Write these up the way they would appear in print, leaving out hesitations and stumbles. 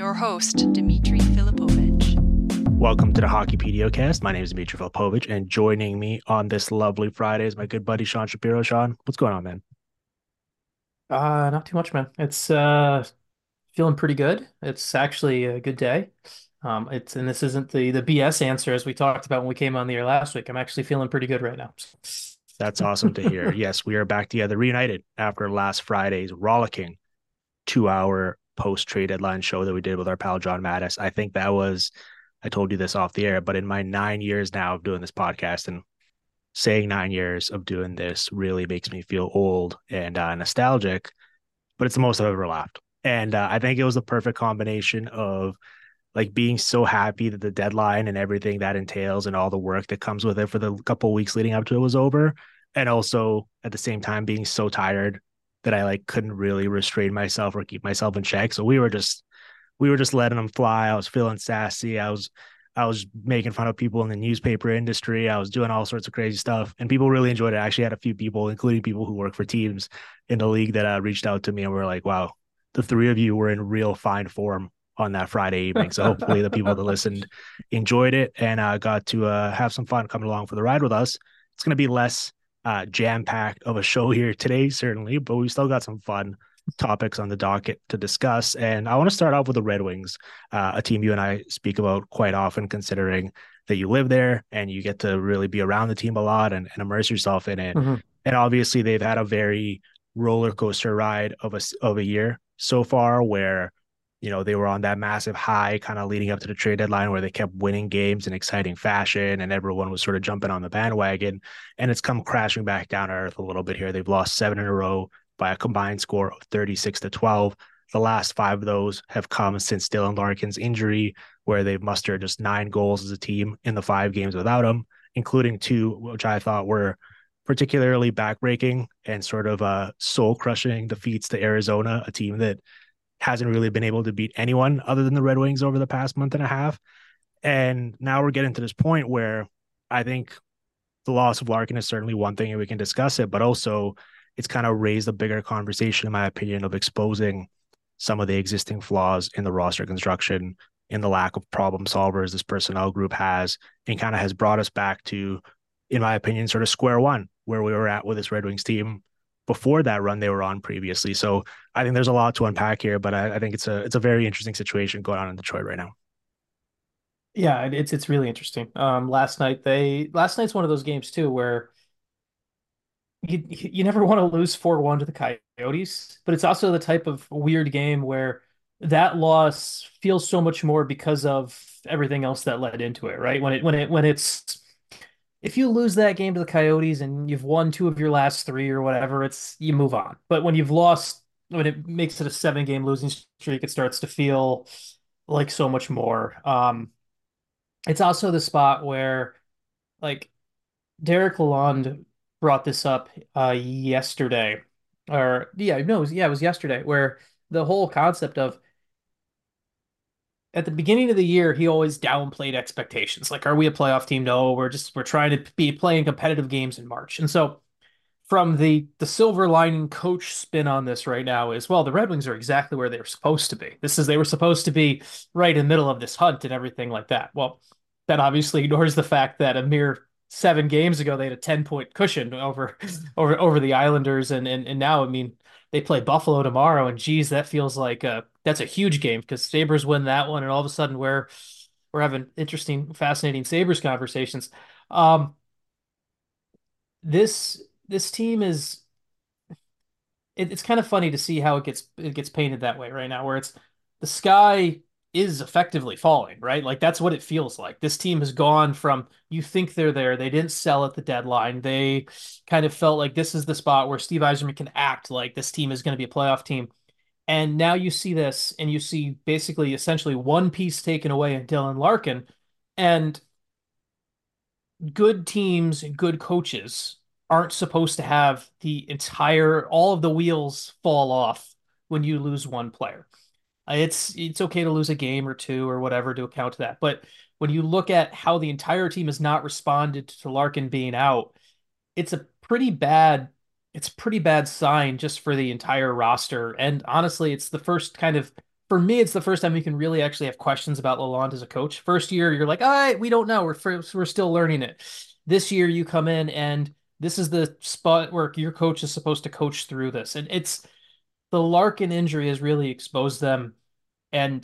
your host, Dmitry Filipovich. Welcome to the Hockey PDOcast. My name is Dmitry Filipovich, and joining me on this lovely Friday is my good buddy Sean Shapiro. Sean, what's going on, man? Not too much, man. It's feeling pretty good. It's actually a good day. It's and this isn't the BS answer as we talked about when we came on the air last week. I'm actually feeling pretty good right now. That's awesome to hear. Yes, we are back together, reunited after last Friday's rollicking 2 hour post trade deadline show that we did with our pal John Mattis. I think that was, I told you this off the air, but in my 9 years now of doing this podcast and saying 9 years of doing this really makes me feel old and nostalgic, but it's the most I've ever laughed. And I think it was the perfect combination of like being so happy that the deadline and everything that entails and all the work that comes with it for the couple of weeks leading up to it was over. And also at the same time being so tired that I like couldn't really restrain myself or keep myself in check. So we were just letting them fly. I was feeling sassy. I was making fun of people in the newspaper industry. I was doing all sorts of crazy stuff, and people really enjoyed it. I actually had a few people, including people who work for teams in the league, that reached out to me and were like, "Wow, the three of you were in real fine form on that Friday evening." So hopefully, the people that listened enjoyed it and got to have some fun coming along for the ride with us. It's going to be less jam packed of a show here today, certainly, but we still got some fun topics on the docket to discuss. And I want to start off with the Red Wings, a team you and I speak about quite often, considering that you live there and you get to really be around the team a lot and immerse yourself in it. Mhm. And obviously, they've had a very roller coaster ride of a year so far, where they were on that massive high, kind of leading up to the trade deadline, where they kept winning games in exciting fashion, and everyone was sort of jumping on the bandwagon. And it's come crashing back down to earth a little bit here. They've lost seven in a row by a combined score of 36-12. The last five of those have come since Dylan Larkin's injury, where they've mustered just 9 goals as a team in the 5 games without him, including two, which I thought were particularly backbreaking and sort of soul crushing defeats to Arizona, a team that hasn't really been able to beat anyone other than the Red Wings over the past month and a half. And now we're getting to this point where I think the loss of Larkin is certainly one thing and we can discuss it, but also it's kind of raised a bigger conversation, in my opinion, of exposing some of the existing flaws in the roster construction, in the lack of problem solvers this personnel group has, and kind of has brought us back to, in my opinion, sort of square one, where we were at with this Red Wings team before that run they were on previously. So I think there's a lot to unpack here, but I think it's a very interesting situation going on in Detroit right now. Yeah, it's really interesting. Last night's one of those games too where you never want to lose 4-1 to the Coyotes, but it's also the type of weird game where that loss feels so much more because of everything else that led into it, right? When it's if you lose that game to the Coyotes and you've won two of your last three or whatever, it's you move on. But when you've lost, when it makes it a 7 game losing streak, it starts to feel like so much more. It's also the spot where like Derek Lalonde brought this up yesterday, or yeah, no, it was yesterday, where the whole concept of at the beginning of the year, he always downplayed expectations. Like, are we a playoff team? No, we're trying to be playing competitive games in March. And so from the silver lining coach spin on this right now is, well, the Red Wings are exactly where they were supposed to be. They were supposed to be right in the middle of this hunt and everything like that. Well, that obviously ignores the fact that a mere 7 games ago they had a 10 point cushion over the Islanders, and now I mean they play Buffalo tomorrow, and geez, that feels like that's a huge game because Sabres win that one, and all of a sudden we're having interesting, fascinating Sabres conversations. Um, this team is it's kind of funny to see how it gets painted that way right now, where it's the sky is effectively falling, right? Like that's what it feels like. This team has gone from you think they're there, they didn't sell at the deadline. They kind of felt like this is the spot where Steve Yzerman can act like this team is going to be a playoff team. And now you see this, and you see basically essentially one piece taken away in Dylan Larkin, and good teams and good coaches aren't supposed to have all of the wheels fall off when you lose one player. It's okay to lose a game or two or whatever to account to that. But when you look at how the entire team has not responded to Larkin being out, it's a pretty bad it's a pretty bad sign just for the entire roster. And honestly, it's the first kind of for me, it's the first time we can really actually have questions about Lalonde as a coach. First year, you're like, all right, we don't know. We're still learning it. This year, you come in and this is the spot where your coach is supposed to coach through this. And it's the Larkin injury has really exposed them. And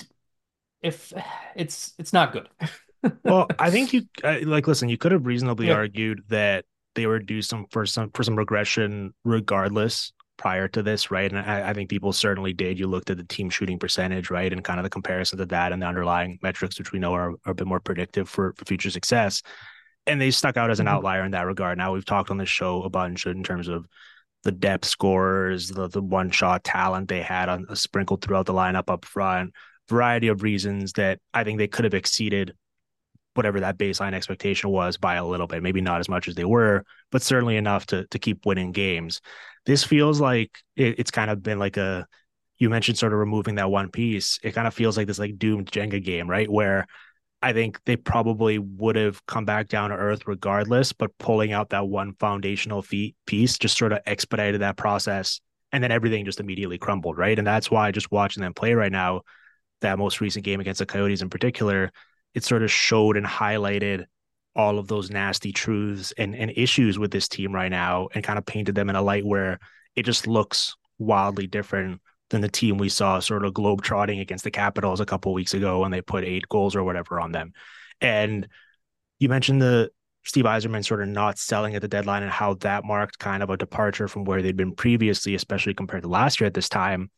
if it's not good. Well, I think like listen, you could have reasonably Yeah. argued that they were due some regression regardless prior to this, right? And I think people certainly did. You looked at the team shooting percentage, right, and kind of the comparison to that and the underlying metrics, which we know are a bit more predictive for future success. And they stuck out as an Mhm. outlier in that regard. Now we've talked on this show a bunch in terms of the depth scorers, the one shot talent they had on sprinkled throughout the lineup up front, variety of reasons that I think they could have exceeded whatever that baseline expectation was by a little bit, maybe not as much as they were, but certainly enough to keep winning games. This feels like it's kind of been like you mentioned sort of removing that one piece. It kind of feels like this like doomed Jenga game, right? Where I think they probably would have come back down to earth regardless, but pulling out that one foundational piece just sort of expedited that process. And then everything just immediately crumbled, right? And that's why just watching them play right now, that most recent game against the Coyotes in particular, it sort of showed and highlighted all of those nasty truths and issues with this team right now and kind of painted them in a light where it just looks wildly different than the team we saw sort of globetrotting against the Capitals a couple of weeks ago when they put 8 goals or whatever on them. And you mentioned the Steve Yzerman sort of not selling at the deadline and how that marked kind of a departure from where they'd been previously, especially compared to last year at this time.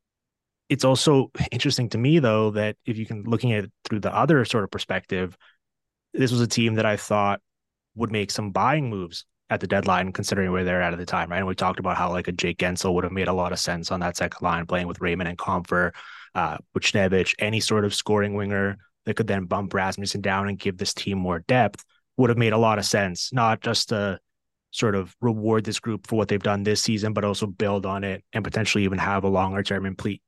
It's also interesting to me, though, that if you can looking at it through the other sort of perspective, this was a team that I thought would make some buying moves at the deadline, considering where they're at the time, right? And we talked about how like a Jake Gensel would have made a lot of sense on that second line, playing with Raymond and Comfer, Buchnevich, any sort of scoring winger that could then bump Rasmussen down and give this team more depth would have made a lot of sense, not just to sort of reward this group for what they've done this season, but also build on it and potentially even have a longer term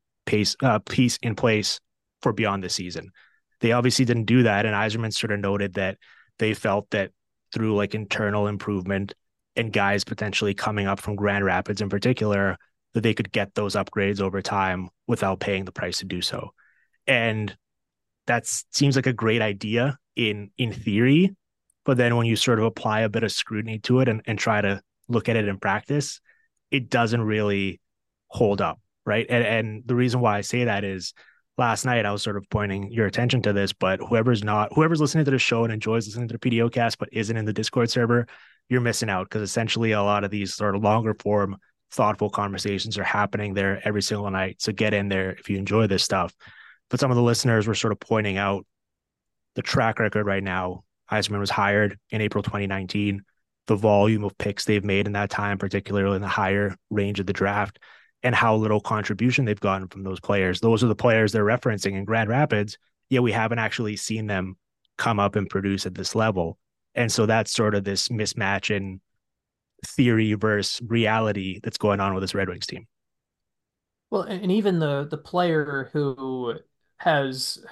piece in place for beyond the season. They obviously didn't do that, and Yzerman sort of noted that they felt that through like internal improvement and guys potentially coming up from Grand Rapids in particular, that they could get those upgrades over time without paying the price to do so. And that seems like a great idea in theory, but then when you sort of apply a bit of scrutiny to it and try to look at it in practice, it doesn't really hold up, right? And the reason why I say that is last night I was sort of pointing your attention to this, but whoever's listening to the show and enjoys listening to the PDO cast but isn't in the Discord server, you're missing out because essentially a lot of these sort of longer form thoughtful conversations are happening there every single night. So get in there if you enjoy this stuff. But some of the listeners were sort of pointing out the track record right now. Yzerman was hired in April 2019. The volume of picks they've made in that time, particularly in the higher range of the draft, and how little contribution they've gotten from those players. Those are the players they're referencing in Grand Rapids, yet we haven't actually seen them come up and produce at this level. And so that's sort of this mismatch in theory versus reality that's going on with this Red Wings team. Well, and even the player who has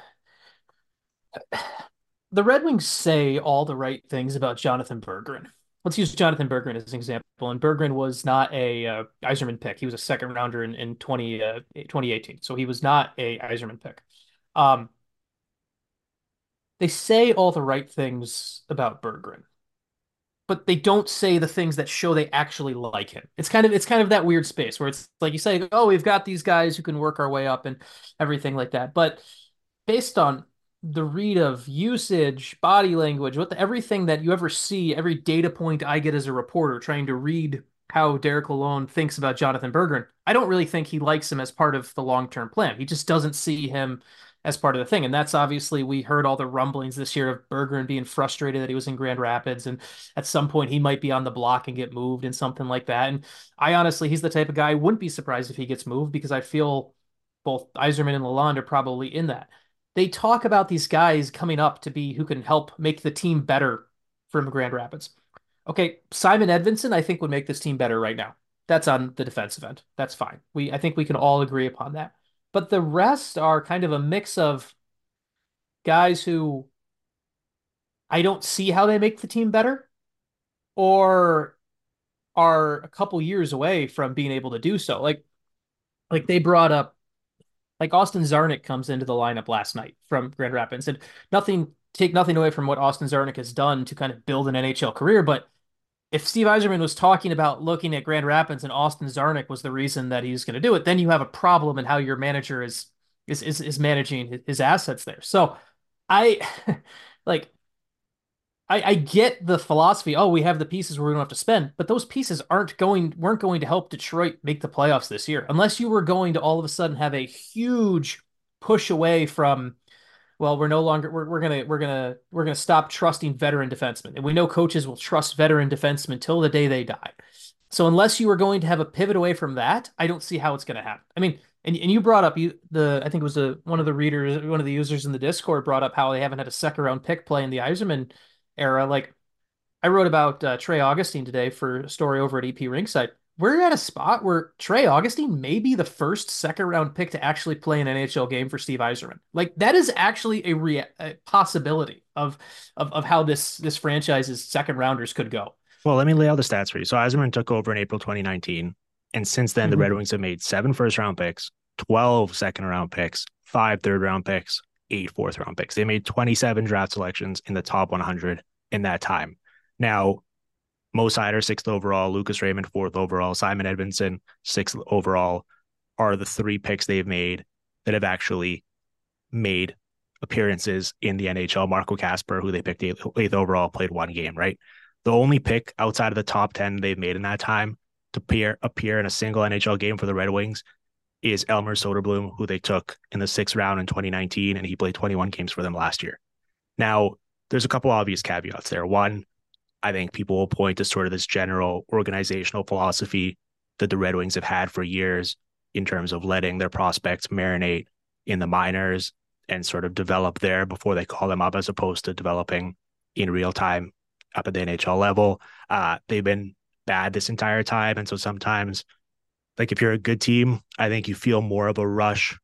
the Red Wings say all the right things about Jonathan Berggren. Let's use Jonathan Berggren as an example. And Berggren was not a Yzerman pick. He was a second rounder in 2018. So he was not a Yzerman pick. Um, they say all the right things about Berggren, but they don't say the things that show they actually like him. It's kind of that weird space where it's like you say, oh, we've got these guys who can work our way up and everything like that. But based on the read of usage, body language, everything that you ever see, every data point I get as a reporter trying to read how Derek Lalonde thinks about Jonathan Berggren, I don't really think he likes him as part of the long-term plan. He just doesn't see him as part of the thing. And that's obviously, we heard all the rumblings this year of Berggren being frustrated that he was in Grand Rapids. And at some point he might be on the block and get moved and something like that. And I honestly, he's the type of guy I wouldn't be surprised if he gets moved because I feel both Yzerman and Lalonde are probably in that. They talk about these guys coming up to be who can help make the team better from Grand Rapids. Okay, Simon Edvinsson, I think would make this team better right now. That's on the defensive end. That's fine. I think we can all agree upon that. But the rest are kind of a mix of guys who I don't see how they make the team better or are a couple years away from being able to do so. Like they brought up Like Austin Zarnik comes into the lineup last night from Grand Rapids, and take nothing away from what Austin Zarnik has done to kind of build an NHL career, but if Steve Yzerman was talking about looking at Grand Rapids and Austin Zarnik was the reason that he's going to do it, then you have a problem in how your manager is managing his assets there. So I like I get the philosophy. Oh, we have the pieces where we don't have to spend, but those pieces weren't going to help Detroit make the playoffs this year unless you were going to all of a sudden have a huge push away from, well, we're no longer we're gonna stop trusting veteran defensemen. And we know coaches will trust veteran defensemen till the day they die. So unless you are going to have a pivot away from that, I don't see how it's going to happen. I mean, and you brought up I think it was one of the readers, one of the users in the Discord brought up how they haven't had a second round pick play in the Yzerman era. Like I wrote about Trey Augustine today for a story over at EP Ringside. We're at a spot where Trey Augustine may be the first second round pick to actually play an NHL game for Steve Yzerman. Like that is actually a possibility of how this franchise's second rounders could go. Well, let me lay out the stats for you. So Eiserman took over in April 2019. And since then, the Red Mhm. Wings have made 7 first round picks, 12 second round picks, 5 third round picks, 8 fourth round picks. They made 27 draft selections in the top 100 in that time. Now, Mo Seider, 6th overall, Lucas Raymond, 4th overall, Simon Edmondson, 6th overall, are the 3 picks they've made that have actually made appearances in the NHL. Marco Casper, who they picked 8th overall, played 1 game, right? The only pick outside of the top 10 they've made in that time to appear in a single NHL game for the Red Wings is Elmer Soderblom, who they took in the 6th round in 2019, and he played 21 games for them last year. Now, there's a couple obvious caveats there. One, I think people will point to sort of this general organizational philosophy that the Red Wings have had for years in terms of letting their prospects marinate in the minors and sort of develop there before they call them up, as opposed to developing in real time up at the NHL level. They've been bad this entire time. And so sometimes, like if you're a good team, I think you feel more of a rush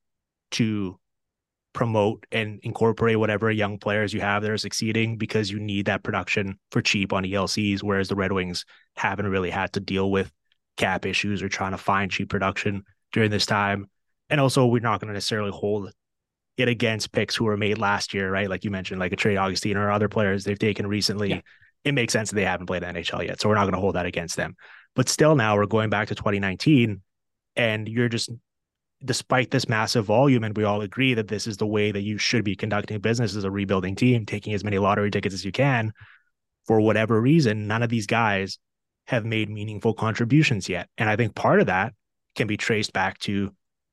to promote and incorporate whatever young players you have that are succeeding because you need that production for cheap on ELCs, whereas the Red Wings haven't really had to deal with cap issues or trying to find cheap production during this time. And also, we're not going to necessarily hold it against picks who were made last year, right? Like you mentioned, like a Trey Augustine or other players they've taken recently. Yeah. It makes sense that they haven't played NHL yet. So we're not going to hold that against them. But still, now we're going back to 2019, and you're just, despite this massive volume, and we all agree that this is the way that you should be conducting business as a rebuilding team, taking as many lottery tickets as you can. For whatever reason, none of these guys have made meaningful contributions yet. And I think part of that can be traced back to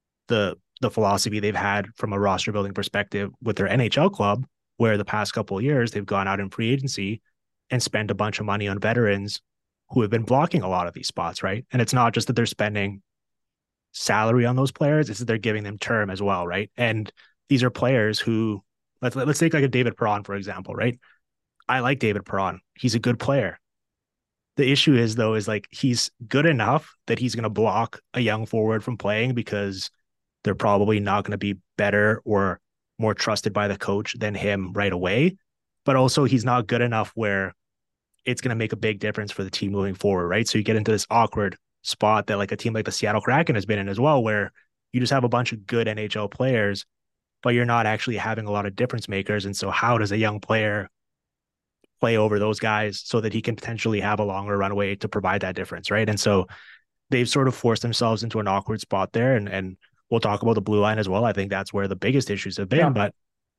the philosophy they've had from a roster building perspective with their NHL club, where the past couple of years they've gone out in free agency and spent a bunch of money on veterans who have been blocking a lot of these spots, right? And it's not just that they're spending salary on those players, it's that they're giving them term as well, right? And these are players who, let's take like a David Perron, for example, right? I like David Perron. He's a good player. The issue is though, is like he's good enough that he's going to block a young forward from playing because they're probably not going to be better or more trusted by the coach than him right away. But also he's not good enough where it's going to make a big difference for the team moving forward, right? So you get into this awkward spot that like a team like the Seattle Kraken has been in as well, where you just have a bunch of good NHL players, but you're not actually having a lot of difference makers. And so how does a young player play over those guys so that he can potentially have a longer runway to provide that difference, right? And so they've sort of forced themselves into an awkward spot there. And we'll talk about the blue line as well. I think that's where the biggest issues have been, Yeah. but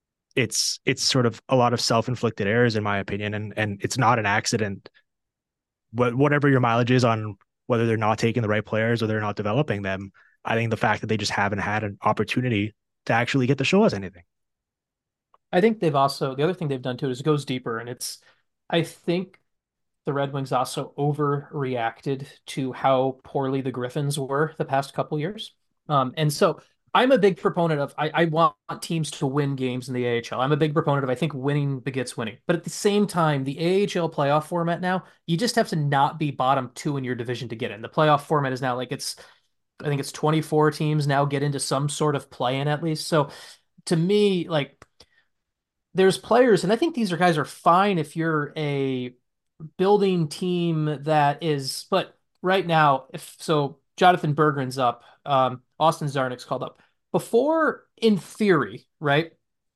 it's sort of a lot of self-inflicted errors in my opinion, and it's not an accident. Whatever your mileage is on whether they're not taking the right players or they're not developing them, I think the fact that they just haven't had an opportunity to actually get to show us anything. I think they've also the other thing they've done too is it goes deeper, and I think the Red Wings also overreacted to how poorly the Griffins were the past couple years. And so I'm a big proponent of I want teams to win games in the AHL. I'm a big proponent of I think winning begets winning. But at the same time, the AHL playoff format now, you just have to not be bottom two in your division to get in. The playoff format is now like I think it's 24 teams now get into some sort of play-in at least. So to me, like there's players, and I think these are guys are fine if you're a building team that is, but right now, if so, Jonathan Berggren's up, Austin Zarnik's called up. before, in theory, right?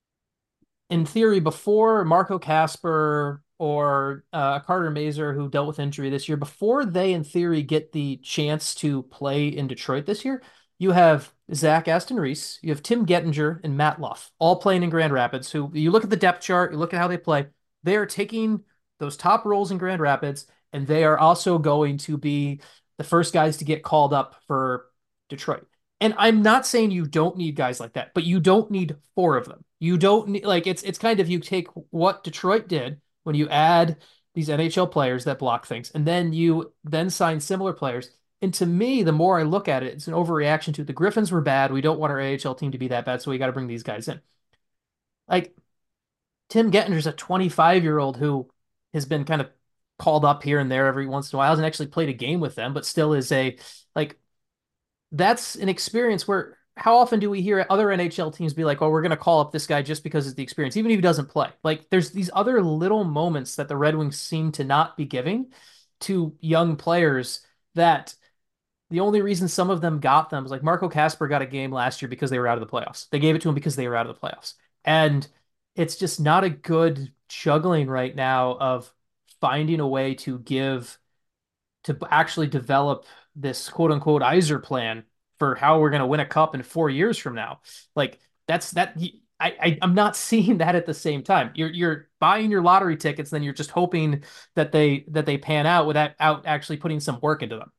In theory, before Marco Casper or Carter Mazer, who dealt with injury this year, before they, in theory, get the chance to play in Detroit this year, you have Zach Aston Reese, you have Tim Gettinger, and Matt Luff, all playing in Grand Rapids. Who you look at the depth chart, you look at how they play, they are taking those top roles in Grand Rapids, and they are also going to be the first guys to get called up for Detroit. And I'm not saying you don't need guys like that, but you don't need four of them. You don't need like it's kind of you take what Detroit did when you add these NHL players that block things, and then you then sign similar players. And to me, the more I look at it, it's an overreaction to the Griffins were bad. We don't want our AHL team to be that bad, so we got to bring these guys in. Like Tim Gettinger's a 25-year-old who has been kind of called up here and there every once in a while. Hasn't actually played a game with them, but still is a like that's an experience where how often do we hear other NHL teams be like, "Oh, we're going to call up this guy just because of the experience, even if he doesn't play." Like, there's these other little moments that the Red Wings seem to not be giving to young players that the only reason some of them got them was like Marco Casper got a game last year because they were out of the playoffs. They gave it to him because they were out of the playoffs. And it's just not a good juggling right now of finding a way to give to actually develop this quote unquote Iser plan for how we're going to win a cup in 4 years from now. Like that's that. I'm not seeing that at the same time. You're buying your lottery tickets, then you're just hoping that they pan out without actually putting some work into them.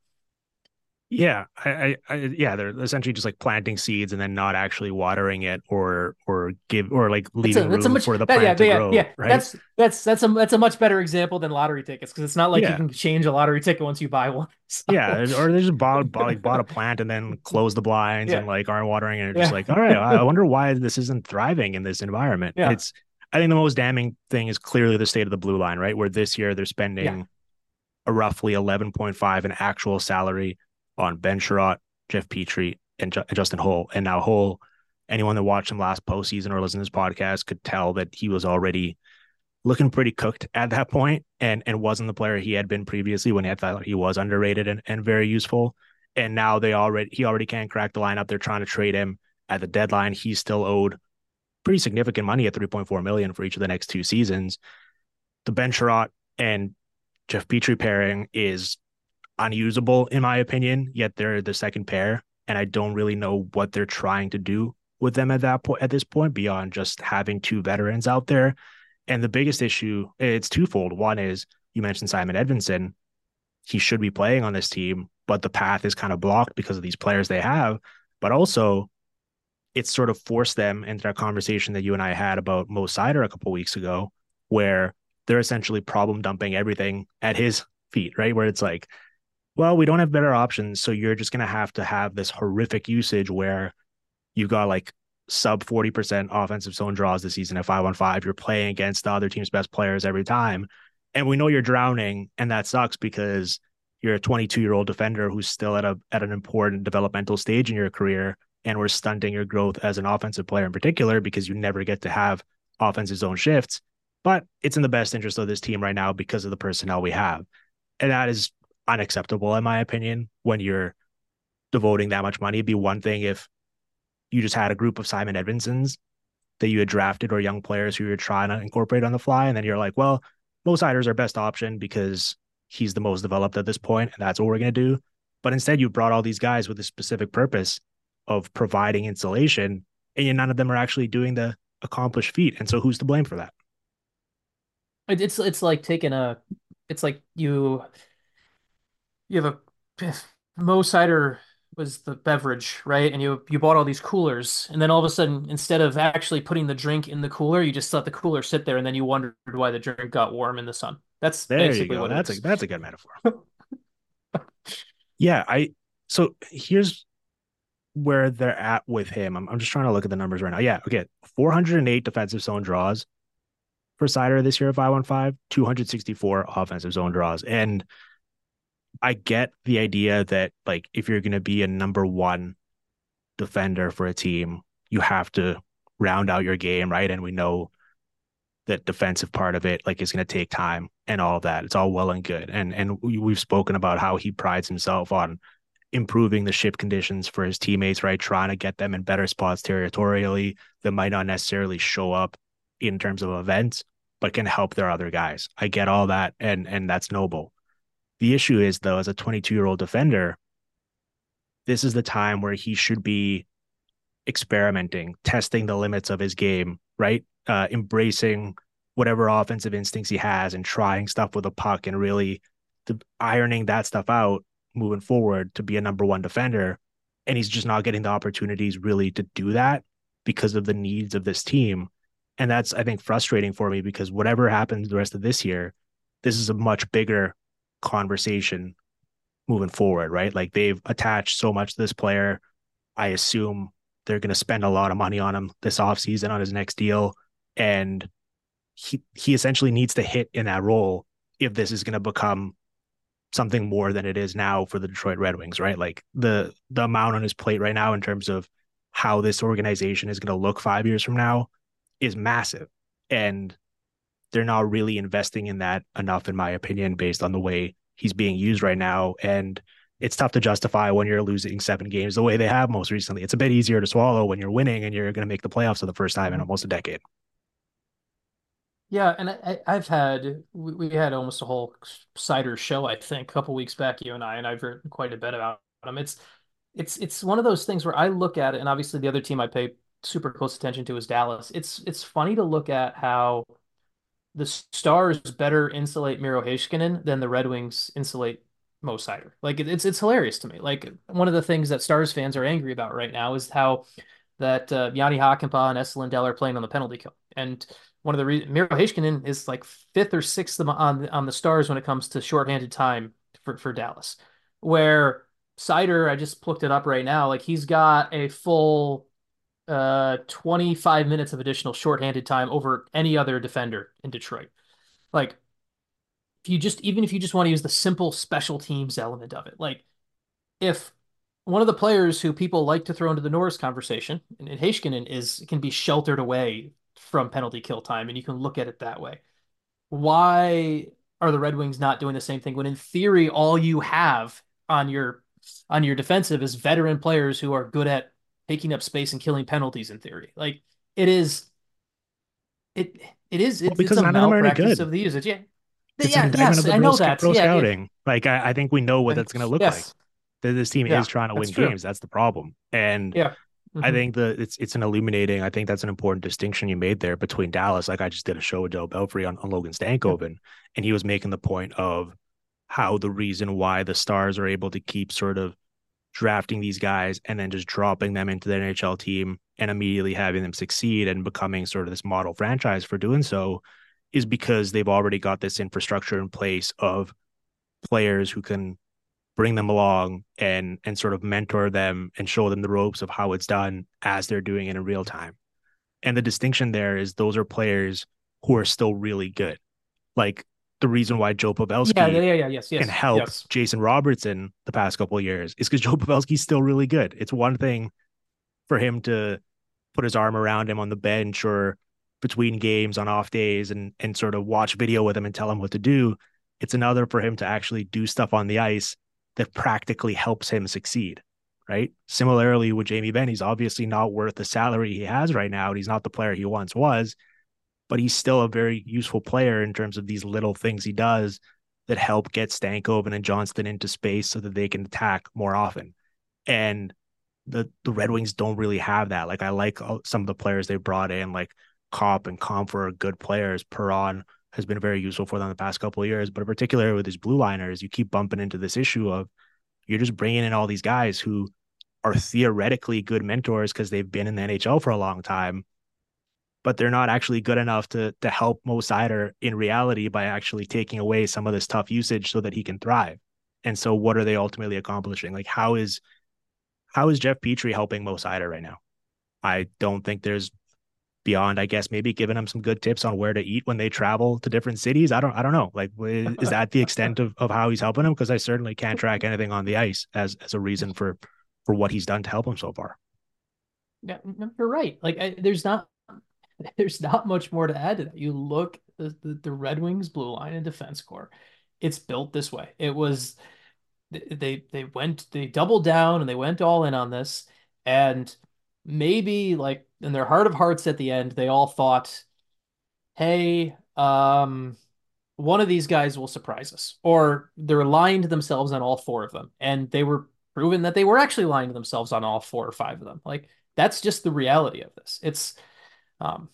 Yeah, yeah, they're essentially just like planting seeds and then not actually watering it or give or like leaving That's a room much for the that, plant to yeah, grow, yeah. right? That's a much better example than lottery tickets because it's not like you Yeah, can change a lottery ticket once you buy one. yeah, So or they just bought a plant and then close the blinds and yeah, like aren't watering and are just yeah, like, all right, I wonder why this isn't thriving in this environment. yeah, It's I think the most damning thing is clearly the state of the blue line, right? Where this year they're yeah. spending a roughly 11.5 in actual salary on Ben Sherratt, Jeff Petrie, and Justin Holl. And now Holl, anyone that watched him last postseason or listened to this podcast could tell that he was already looking pretty cooked at that point and wasn't the player he had been previously when he had thought he was underrated and very useful. And now he already can't crack the lineup. They're trying to trade him at the deadline. He's still owed pretty significant money at 3.4 million for each of the next 2 seasons. The Ben Sherratt and Jeff Petrie pairing is unusable in my opinion, yet they're the second pair. And I don't really know what they're trying to do with them at this point beyond just having two veterans out there. And the biggest issue, it's twofold. One is you mentioned Simon Edvinsson. He should be playing on this team, but the path is kind of blocked because of these players they have. But also, it's sort of forced them into that conversation that you and I had about Mo Seider a couple of weeks ago, where they're essentially problem dumping everything at his feet, right? Where it's like, well, we don't have better options. So you're just going to have this horrific usage where you got like sub 40% offensive zone draws this season at 5-on-5. You're playing against the other team's best players every time. And we know you're drowning. And that sucks because you're a 22-year-old defender who's still at an important developmental stage in your career. And we're stunting your growth as an offensive player in particular because you never get to have offensive zone shifts. But it's in the best interest of this team right now because of the personnel we have. And that is unacceptable, in my opinion, when you're devoting that much money. It'd be one thing if you just had a group of Simon Edvinssons that you had drafted or young players who you're trying to incorporate on the fly. And then you're like, well, Mo Seider's our best option because he's the most developed at this point, and that's what we're going to do. But instead, you brought all these guys with a specific purpose of providing insulation, and none of them are actually doing the accomplished feat. And so who's to blame for that? It's like taking a it's like you have a Mo Cider was the beverage, right? And you bought all these coolers, and then all of a sudden, instead of actually putting the drink in the cooler, you just let the cooler sit there, and then you wondered why the drink got warm in the sun. That's There you basically go. what it is. That's a good metaphor. Yeah, so here's where they're at with him. I'm just trying to look at the numbers right now. Yeah, okay. 408 defensive zone draws for Seider this year at 5-on-5, 264 offensive zone draws. And I get the idea that like if you're gonna be a number one defender for a team, you have to round out your game, right? And we know that defensive part of it like is going to take time and all of that. It's all well and good. And we've spoken about how he prides himself on improving the ship conditions for his teammates, right? Trying to get them in better spots territorially that might not necessarily show up in terms of events, but can help their other guys. I get all that, and that's noble. The issue is though, as a 22-year-old defender, this is the time where he should be experimenting, testing the limits of his game, right? Embracing whatever offensive instincts he has and trying stuff with a puck and really ironing that stuff out moving forward to be a number one defender. And he's just not getting the opportunities really to do that because of the needs of this team. And that's, I think, frustrating for me because whatever happens the rest of this year, this is a much bigger conversation moving forward, right? Like they've attached so much to this player. I assume they're going to spend a lot of money on him this offseason on his next deal. And he essentially needs to hit in that role if this is going to become something more than it is now for the Detroit Red Wings, right? Like the amount on his plate right now in terms of how this organization is going to look 5 years from now is massive. And they're not really investing in that enough, in my opinion, based on the way he's being used right now. And it's tough to justify when you're losing 7 games the way they have most recently. It's a bit easier to swallow when you're winning and you're going to make the playoffs for the first time in almost a decade. Yeah, and I've had we had almost a whole cider show, I think, a couple weeks back, you and I've written quite a bit about him. It's one of those things where I look at it, and obviously the other team I pay super close attention to is Dallas. It's funny to look at how the Stars better insulate Miro Heiskanen than the Red Wings insulate Mo Seider. Like it's hilarious to me. Like one of the things that Stars fans are angry about right now is how that Yanni Hakanpää and Esa Lindell are playing on the penalty kill. And one of the reasons Miro Heiskanen is like fifth or sixth on the Stars when it comes to shorthanded time for Dallas. Where Seider, I just looked it up right now, like he's got a full 25 minutes of additional shorthanded time over any other defender in Detroit. Like if you just even if you just want to use the simple special teams element of it, like if one of the players who people like to throw into the Norris conversation, and Heiskanen is can be sheltered away from penalty kill time, and you can look at it that way. Why are the Red Wings not doing the same thing when in theory all you have on your defensive is veteran players who are good at taking up space and killing penalties in theory? Like it is it it is Well, it's because a none of them are any malpractice good. of the usage. Yeah. It's an Yeah, indictment of yes, the I know that. pro Yeah, yeah. scouting. Like I think we know what that's going to look like. Yes. This team is Yeah, trying to that's win true. games. That's the problem. And Yeah. I Hmm. think it's an illuminating. I think that's an important distinction you made there between Dallas. Like I just did a show with Joe Belfry on Logan Stankoven, and he was making the point of how the reason why the Stars are able to keep sort of drafting these guys and then just dropping them into the NHL team and immediately having them succeed and becoming sort of this model franchise for doing so is because they've already got this infrastructure in place of players who can bring them along and sort of mentor them and show them the ropes of how it's done as they're doing it in real time. And the distinction there is those are players who are still really good. Like the reason why Joe Yeah, Pavelski yeah, yeah, yes, can yes, help yes. Jason Robertson the past couple of years is because Joe Pavelski's still really good. It's one thing for him to put his arm around him on the bench or between games on off days and sort of watch video with him and tell him what to do. It's another for him to actually do stuff on the ice that practically helps him succeed. Right. Similarly with Jamie Benn, he's obviously not worth the salary he has right now. And he's not the player he once was, but he's still a very useful player in terms of these little things he does that help get Stankoven and Johnston into space so that they can attack more often. And the Red Wings don't really have that. Like I like some of the players they brought in, like Cop and Comfer are good players. Perron has been very useful for them the past couple of years, but in particular with these blue liners, you keep bumping into this issue of you're just bringing in all these guys who are theoretically good mentors because they've been in the NHL for a long time, but they're not actually good enough to help Mo Seider in reality by actually taking away some of this tough usage so that he can thrive. And so what are they ultimately accomplishing? Like how is Jeff Petrie helping Mo Seider right now? I don't think there's beyond, I guess, maybe giving them some good tips on where to eat when they travel to different cities. I don't know. Like, is that the extent of how he's helping him? Because I certainly can't track anything on the ice as a reason for what he's done to help him so far. Yeah, no, you're right. Like there's not much more to add to that. You look the Red Wings blue line and defense core. It's built this way. It was they doubled down and they went all in on this. And maybe like in their heart of hearts at the end, they all thought, hey, one of these guys will surprise us. Or they're lying to themselves on all four of them. And they were proven that they were actually lying to themselves on all four or five of them. Like that's just the reality of this. It's um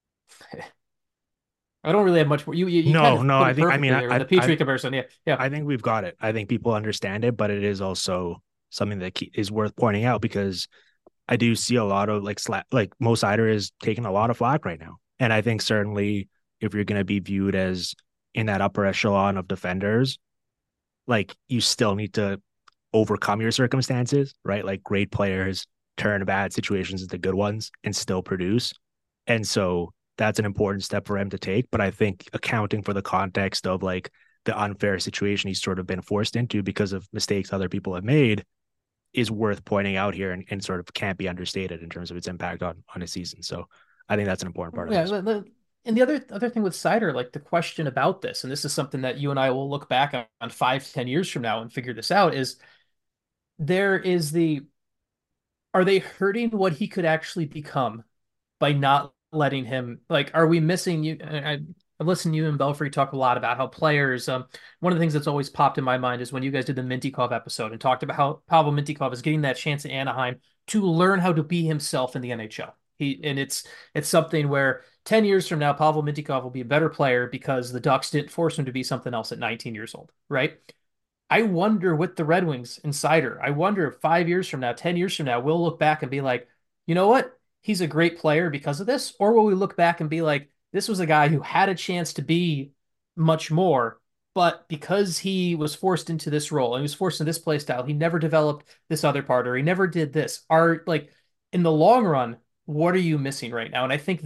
I don't really have much more. You kind No, of no, put it perfectly there with the I Petrie comparison. Yeah, yeah. I think we've got it. I think people understand it, but it is also something that is worth pointing out because I do see a lot of like Mo Sider is taking a lot of flack right now. And I think certainly if you're going to be viewed as in that upper echelon of defenders, like you still need to overcome your circumstances, right? Like great players turn bad situations into good ones and still produce. And so that's an important step for him to take. But I think accounting for the context of like the unfair situation he's sort of been forced into because of mistakes other people have made is worth pointing out here and sort of can't be understated in terms of its impact on his season. So I think that's an important part of Yeah, this. and the other thing with Cider, like the question about this, and this is something that you and I will look back on 5, 10 years from now and figure this out, is there is the are they hurting what he could actually become by not letting him like are we missing you I've listened to you and Belfry talk a lot about how players one of the things that's always popped in my mind is when you guys did the Mintikov episode and talked about how Pavel Mintikov is getting that chance in Anaheim to learn how to be himself in the NHL. It's something where 10 years from now Pavel Mintikov will be a better player because the Ducks didn't force him to be something else at 19 years old, right? I wonder with the Red Wings insider, I wonder if 5 years from now, 10 years from now, we'll look back and be like, you know what? He's a great player because of this. Or will we look back and be like, this was a guy who had a chance to be much more, but because he was forced into this role and he was forced into this play style, he never developed this other part or he never did this. Are like in the long run, what are you missing right now? And I think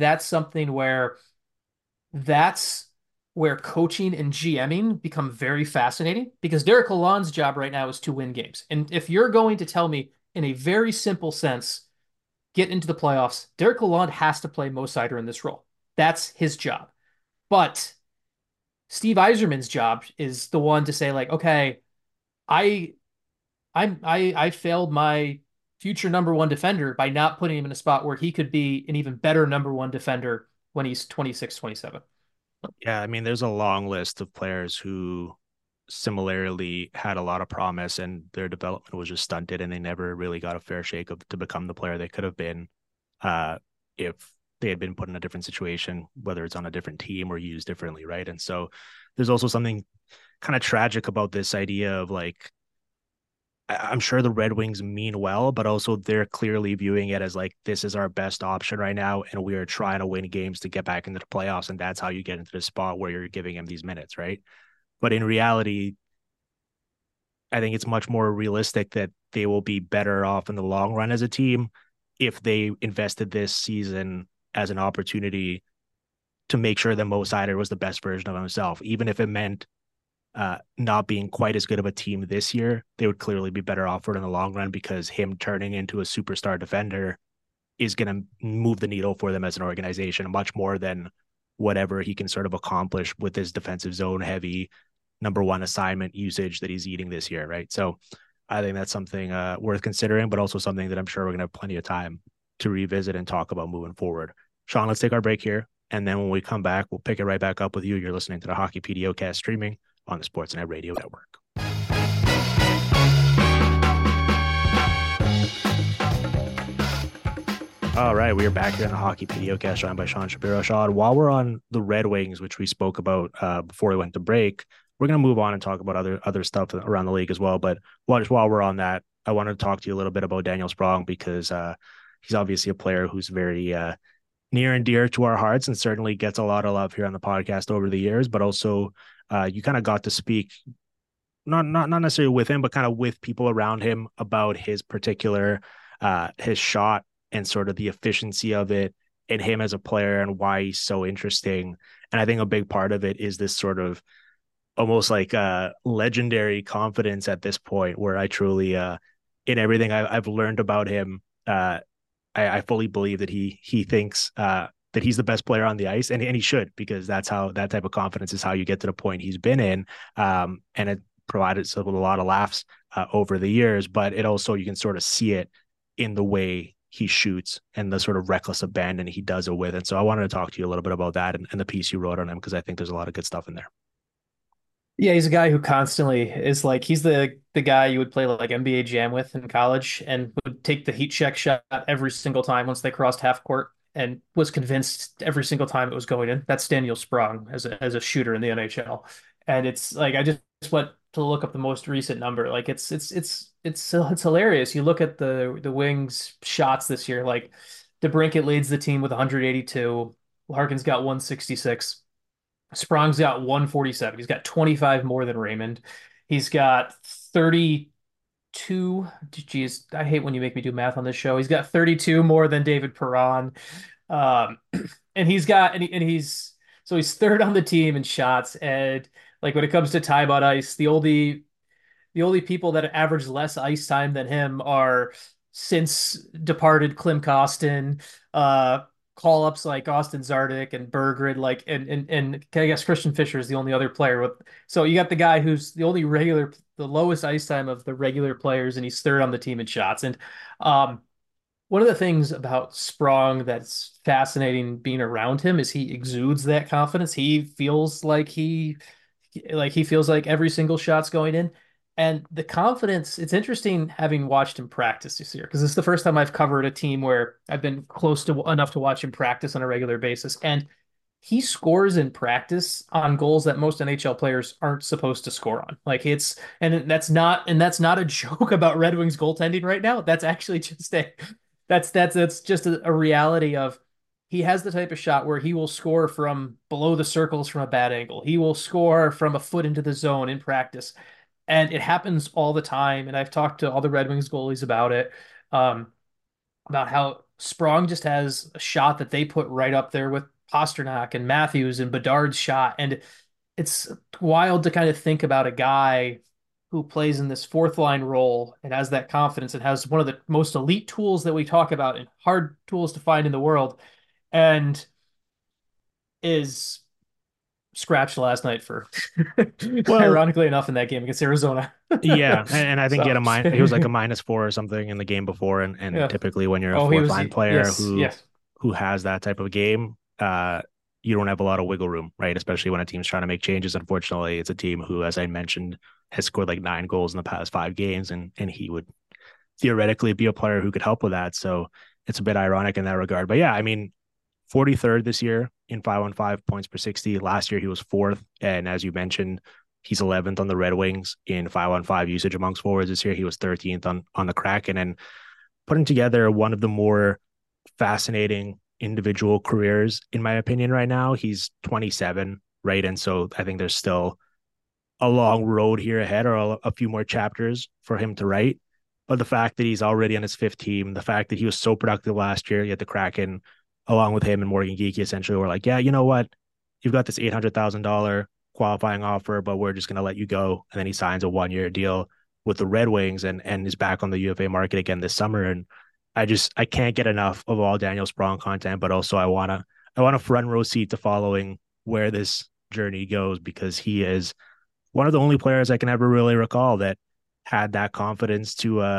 that's where coaching and GMing become very fascinating because Derek Lalonde's job right now is to win games. And if you're going to tell me in a very simple sense, get into the playoffs, Derek Lalonde has to play Mo Sider in this role. That's his job. But Steve Yzerman's job is the one to say like, okay, I I failed my future number one defender by not putting him in a spot where he could be an even better number one defender when he's 26, 27. Yeah, I mean, there's a long list of players who similarly had a lot of promise and their development was just stunted and they never really got a fair shake of to become the player they could have been if they had been put in a different situation, whether it's on a different team or used differently, right? And so there's also something kind of tragic about this idea of like I'm sure the Red Wings mean well, but also they're clearly viewing it as like this is our best option right now, and we are trying to win games to get back into the playoffs, and that's how you get into the spot where you're giving him these minutes, right? But in reality, I think it's much more realistic that they will be better off in the long run as a team if they invested this season as an opportunity to make sure that Mo Sider was the best version of himself, even if it meant not being quite as good of a team this year. They would clearly be better off for it in the long run because him turning into a superstar defender is going to move the needle for them as an organization much more than whatever he can sort of accomplish with his defensive zone heavy number one assignment usage that he's eating this year, right? So I think that's something worth considering, but also something that I'm sure we're going to have plenty of time to revisit and talk about moving forward. Sean, let's take our break here. And then when we come back, we'll pick it right back up with you. You're listening to the Hockey PDOcast streaming on the Sportsnet Radio Network. All right, we are back here on the Hockey PDOcast, joined by Sean Shapiro. Sean, while we're on the Red Wings, which we spoke about before we went to break, we're going to move on and talk about other stuff around the league as well. But while we're on that, I wanted to talk to you a little bit about Daniel Sprong because he's obviously a player who's very near and dear to our hearts and certainly gets a lot of love here on the podcast over the years, but also you kind of got to speak not necessarily with him, but kind of with people around him about his particular his shot and sort of the efficiency of it and him as a player and why he's so interesting. And I think a big part of it is this sort of almost like legendary confidence at this point where I truly in everything I've learned about him, I fully believe that he thinks that he's the best player on the ice, and he should, because that's how that type of confidence is how you get to the point he's been in. And provided us with a lot of laughs over the years, but it also, you can sort of see it in the way he shoots and the sort of reckless abandon he does it with. And so I wanted to talk to you a little bit about that and the piece you wrote on him, because I think there's a lot of good stuff in there. Yeah, he's a guy who constantly is like he's the guy you would play like NBA Jam with in college and would take the heat check shot every single time once they crossed half court and was convinced every single time it was going in. That's Daniel Sprong as a shooter in the NHL. And it's like I just went to look up the most recent number. Like it's hilarious. You look at the Wings shots this year, like DeBrincat leads the team with 182. Larkin's got 166. Sprong's got 147. He's got 25 more than Raymond. He's got 32. Geez, I hate when you make me do math on this show. He's got 32 more than David Perron. Um, and he's so he's third on the team in shots. And like when it comes to time on ice, the only people that average less ice time than him are since departed Klim Kostin, uh, call ups like Austin Zardik and Berggren, like and I guess Christian Fischer is the only other player with. So you got the guy who's the lowest ice time of the regular players, and he's third on the team in shots. And um, one of the things about Sprong that's fascinating being around him is he exudes that confidence. He feels like every single shot's going in. And the confidence, it's interesting having watched him practice this year because it's the first time I've covered a team where I've been close to enough to watch him practice on a regular basis. And he scores in practice on goals that most NHL players aren't supposed to score on. That's not a joke about Red Wings goaltending right now. That's actually just that's just a reality of he has the type of shot where he will score from below the circles from a bad angle. He will score from a foot into the zone in practice. And it happens all the time. And I've talked to all the Red Wings goalies about it, um, about how Sprong just has a shot that they put right up there with Pasternak and Matthews and Bedard's shot. And it's wild to kind of think about a guy who plays in this fourth line role and has that confidence and has one of the most elite tools that we talk about and hard tools to find in the world and is scratched last night for Well, ironically enough in that game against Arizona. yeah, and I think So he was like a -4 or something in the game before, and yeah. typically when you're a Oh, he fourth was line player yes, yes. who has that type of game, you don't have a lot of wiggle room, right? Especially when a team's trying to make changes. Unfortunately, it's a team who, as I mentioned, has scored like 9 goals in the past 5 games, and he would theoretically be a player who could help with that. So it's a bit ironic in that regard. But yeah, I mean, 43rd this year in 5-on-5 points per 60. Last year he was fourth, and as you mentioned, he's 11th on the Red Wings in 5-on-5 usage amongst forwards this year. He was 13th on the Kraken, and putting together one of the more fascinating individual careers in my opinion right now. He's 27, right? And so I think there's still a long road here ahead, or a few more chapters for him to write. But the fact that he's already on his fifth team, the fact that he was so productive last year, yet the Kraken, along with him and Morgan Geekie, essentially were like, yeah, you know what? You've got this $800,000 qualifying offer, but we're just going to let you go. And then he signs a 1-year deal with the Red Wings and is back on the UFA market again this summer. And I can't get enough of all Daniel Sprong content, but also I want a front row seat to following where this journey goes, because he is one of the only players I can ever really recall that had that confidence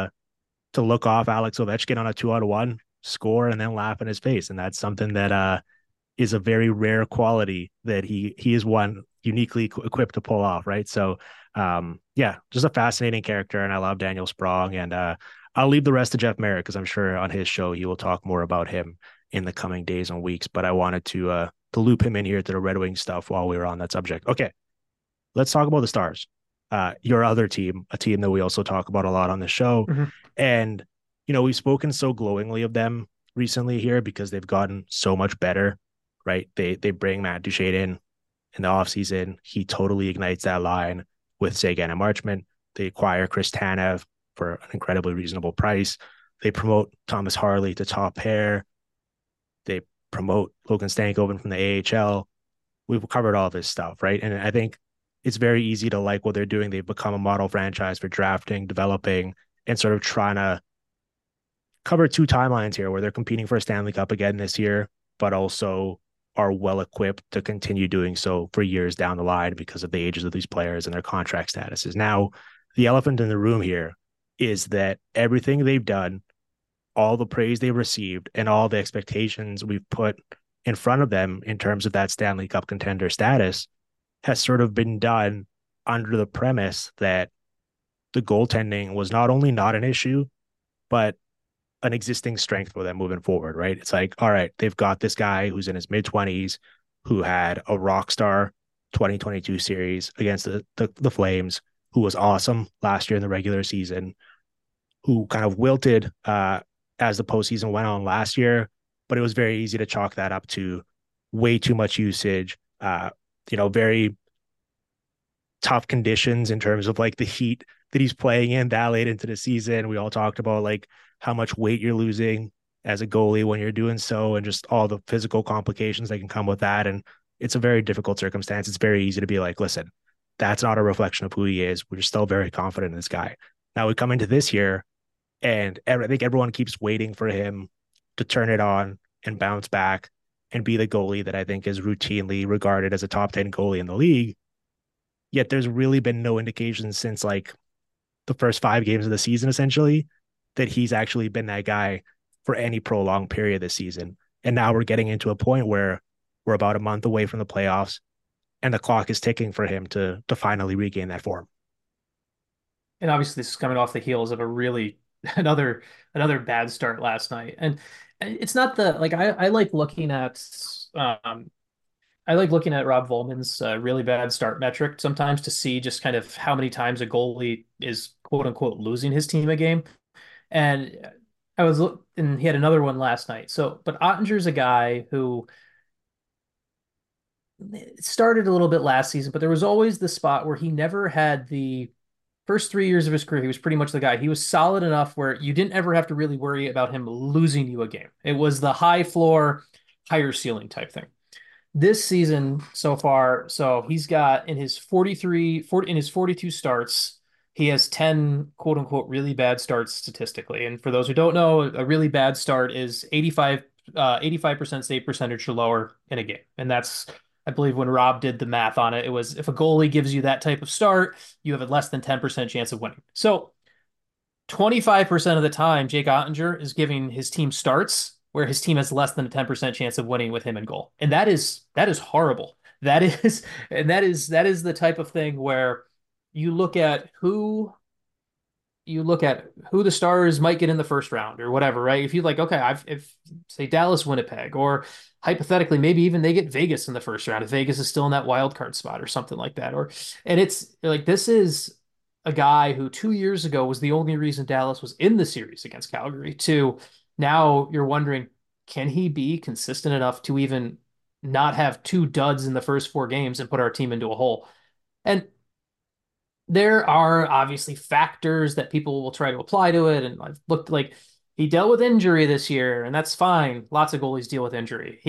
to look off Alex Ovechkin on a 2-on-1, score, and then laugh in his face. And that's something that is a very rare quality that he is one uniquely equipped to pull off, right? So yeah, just a fascinating character, and I love Daniel Sprong. And I'll leave the rest to Jeff Merritt, because I'm sure on his show he will talk more about him in the coming days and weeks. But I wanted to loop him in here to the Red Wings stuff while we were on that subject. Okay, let's talk about the Stars. Your other team, a team that we also talk about a lot on the show. Mhm. And, we've spoken so glowingly of them recently here because they've gotten so much better, right? They bring Matt Duchene in the offseason. He totally ignites that line with Seguin and Marchment. They acquire Chris Tanev for an incredibly reasonable price. They promote Thomas Harley to top pair. They promote Logan Stankoven from the AHL. We've covered all this stuff, right? And I think it's very easy to like what they're doing. They've become a model franchise for drafting, developing, and sort of trying to cover 2 timelines here where they're competing for a Stanley Cup again this year, but also are well equipped to continue doing so for years down the line because of the ages of these players and their contract statuses. Now, the elephant in the room here is that everything they've done, all the praise they've received, and all the expectations we've put in front of them in terms of that Stanley Cup contender status has sort of been done under the premise that the goaltending was not only not an issue, but an existing strength for them moving forward, right? It's like, all right, they've got this guy who's in his mid 20s who had a rock star 2022 series against the Flames, who was awesome last year in the regular season, who kind of wilted as the postseason went on last year, but it was very easy to chalk that up to way too much usage, very tough conditions in terms of like the heat that he's playing in that late into the season. We all talked about like how much weight you're losing as a goalie when you're doing so, and just all the physical complications that can come with that. And it's a very difficult circumstance. It's very easy to be like, listen, that's not a reflection of who he is. We're still very confident in this guy. Now we come into this year, and I think everyone keeps waiting for him to turn it on and bounce back and be the goalie that I think is routinely regarded as a top 10 goalie in the league. Yet there's really been no indication since like the first 5 games of the season, essentially, that he's actually been that guy for any prolonged period this season. And now we're getting into a point where we're about a month away from the playoffs, and the clock is ticking for him to finally regain that form. And obviously, this is coming off the heels of a really another bad start last night. And it's not the like I like looking at Rob Volman's really bad start metric sometimes to see just kind of how many times a goalie is quote unquote losing his team a game. And and he had another one last night. So, but Ottinger's a guy who started a little bit last season, but there was always the spot where he never had the first 3 years of his career. He was pretty much the guy. He was solid enough where you didn't ever have to really worry about him losing you a game. It was the high floor, higher ceiling type thing. This season so far, so he's got in his 42 starts, he has 10 quote unquote really bad starts statistically. And for those who don't know, a really bad start is 85% save percentage or lower in a game. And that's, I believe when Rob did the math on it, it was if a goalie gives you that type of start, you have a less than 10% chance of winning. So 25% of the time, Jake Ottinger is giving his team starts where his team has less than a 10% chance of winning with him in goal. And that is horrible. That is the type of thing where you look at who the Stars might get in the first round or whatever, right? If you like, okay, if say Dallas, Winnipeg, or hypothetically, maybe even they get Vegas in the first round, if Vegas is still in that wild card spot or something like that. And it's like, this is a guy who 2 years ago was the only reason Dallas was in the series against Calgary, to now you're wondering, can he be consistent enough to even not have 2 duds in the first 4 games and put our team into a hole? And there are obviously factors that people will try to apply to it. And I've looked like he dealt with injury this year, and that's fine. Lots of goalies deal with injury.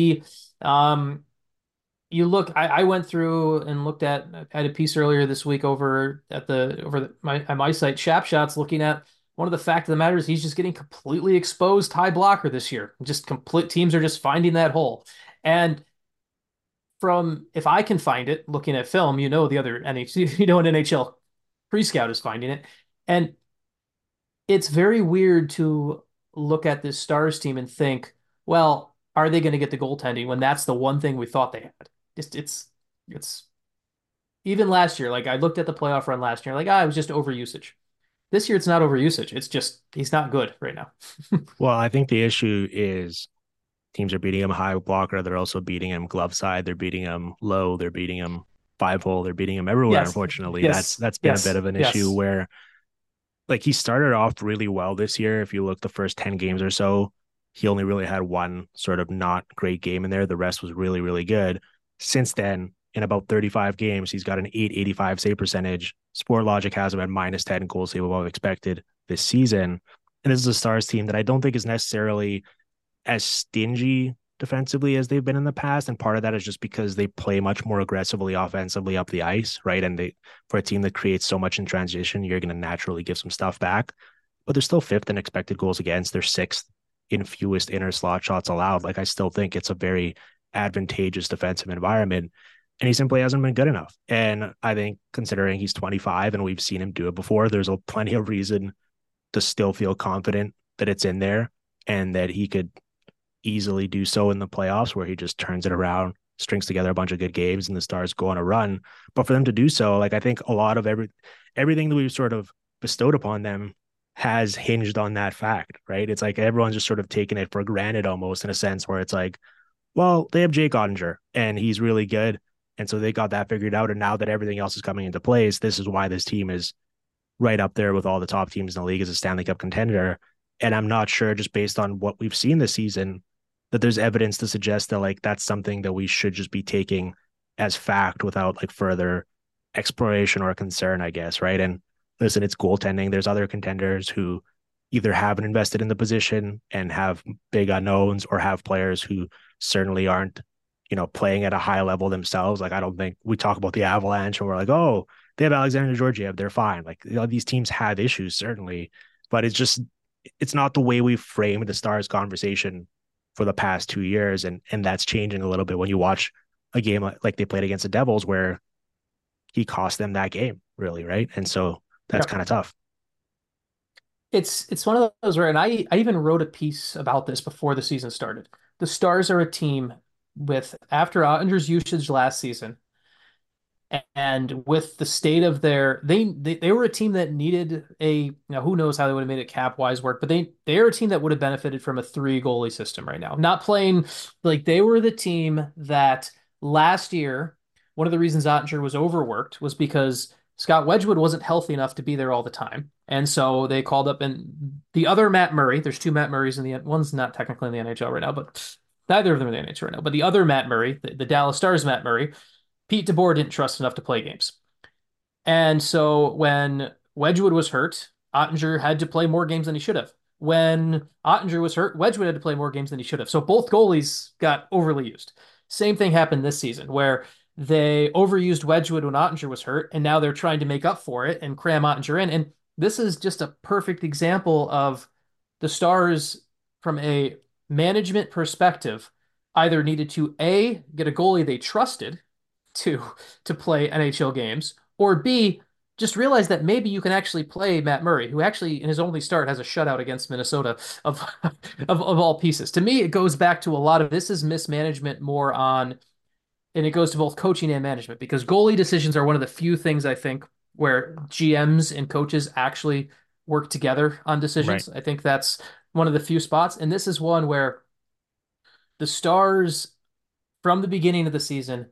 You look, I went through and looked at, I had a piece earlier this week over at my site, Shap Shots, looking at one of the fact of the matter is he's just getting completely exposed high blocker this year. Just complete teams are just finding that hole. And from if I can find it, looking at film, the other NHL, an NHL pre-scout is finding it. And it's very weird to look at this Stars team and think, well, are they going to get the goaltending when that's the one thing we thought they had? It's even last year, like I looked at the playoff run last year, like, it was just overusage. This year, it's not overusage. It's just he's not good right now. Well, I think the issue is teams are beating him high blocker. They're also beating him glove side. They're beating him low. They're beating him 5-hole. They're beating him everywhere. Yes. Unfortunately, Yes. that's been Yes. a bit of an Yes. issue where, like, he started off really well this year. If you look the first 10 games or so, he only really had one sort of not great game in there. The rest was really, really good. Since then, in about 35 games, he's got an .885 save percentage. Sportlogic has him at -10 goal save above expected this season. And this is a Stars team that I don't think is necessarily as stingy defensively as they've been in the past. And part of that is just because they play much more aggressively offensively up the ice, right? And for a team that creates so much in transition, you're going to naturally give some stuff back. But they're still 5th in expected goals against. They're 6th in fewest inner slot shots allowed. Like, I still think it's a very advantageous defensive environment, and he simply hasn't been good enough. And I think considering he's 25 and we've seen him do it before, there's plenty of reason to still feel confident that it's in there and that he could easily do so in the playoffs where he just turns it around, strings together a bunch of good games, and the Stars go on a run. But for them to do so, like I think a lot of everything that we've sort of bestowed upon them has hinged on that fact, right? It's like everyone's just sort of taken it for granted almost in a sense where it's like, well, they have Jake Ottinger and he's really good. And so they got that figured out. And now that everything else is coming into place, this is why this team is right up there with all the top teams in the league as a Stanley Cup contender. And I'm not sure, just based on what we've seen this season, that there's evidence to suggest that like that's something that we should just be taking as fact without like further exploration or concern, I guess, right? And listen, it's goaltending. There's other contenders who either haven't invested in the position and have big unknowns or have players who certainly aren't, playing at a high level themselves. Like I don't think we talk about the Avalanche and we're like, oh, they have Alexander Georgiev, they're fine. Like these teams have issues, certainly, but it's not the way we framed the Stars conversation for the past 2 years. And that's changing a little bit when you watch a game like they played against the Devils where he cost them that game, really, right? And so that's kind of tough. It's one of those where, and I even wrote a piece about this before the season started. The Stars are a team with, after Ottinger's usage last season, and with the state of they were a team that needed who knows how they would have made it cap wise work, but they are a team that would have benefited from a 3 goalie system right now. Not playing like they were the team that last year, one of the reasons Ottinger was overworked was because Scott Wedgwood wasn't healthy enough to be there all the time. And so they called up and the other Matt Murray, there's 2 Matt Murrays one's not technically in the NHL right now, but neither of them are in the NHL right now. But the other Matt Murray, the Dallas Stars Matt Murray, Pete DeBoer didn't trust enough to play games. And so when Wedgwood was hurt, Ottinger had to play more games than he should have. When Ottinger was hurt, Wedgwood had to play more games than he should have. So both goalies got overly used. Same thing happened this season where they overused Wedgwood when Ottinger was hurt, and now they're trying to make up for it and cram Ottinger in. And this is just a perfect example of the Stars, from a management perspective, either needed to A, get a goalie they trusted to play NHL games, or B, just realize that maybe you can actually play Matt Murray, who actually in his only start has a shutout against Minnesota of of all pieces. To me, it goes back to a lot of this is mismanagement more on, and it goes to both coaching and management, because goalie decisions are one of the few things I think where GMs and coaches actually work together on decisions. Right. I think that's one of the few spots, and this is one where the Stars from the beginning of the season